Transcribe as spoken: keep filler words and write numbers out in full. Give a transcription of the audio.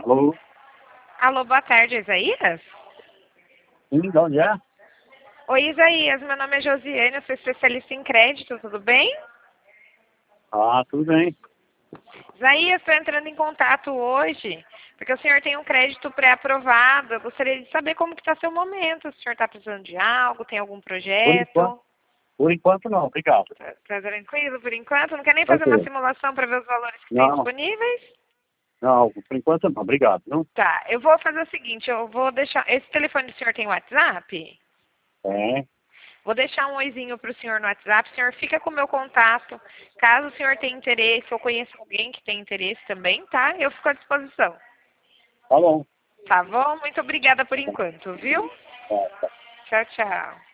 Alô? Alô, boa tarde, Isaías? Sim, de onde é? Oi, Isaías, meu nome é Josiane, eu sou especialista em crédito, tudo bem? Ah, tudo bem. Isaías, estou entrando em contato hoje, porque o senhor tem um crédito pré-aprovado, eu gostaria de saber como que está seu momento, se o senhor está precisando de algo, tem algum Por enquanto, projeto? por enquanto não, obrigado. Tá tá tranquilo por enquanto? Não quer nem fazer uma Ok. simulação para ver os valores que tem Não, disponíveis? não, por enquanto não, obrigado. Não? Tá, eu vou fazer o seguinte, eu vou deixar... Esse telefone do senhor tem WhatsApp? É, Vou deixar um oizinho para o senhor no WhatsApp. O senhor fica com o meu contato. Caso o senhor tenha interesse ou conheça alguém que tem interesse também, tá? Eu fico à disposição. tá bom. Tá bom? Muito obrigada por enquanto, viu? Tá, tá. Tchau, tchau.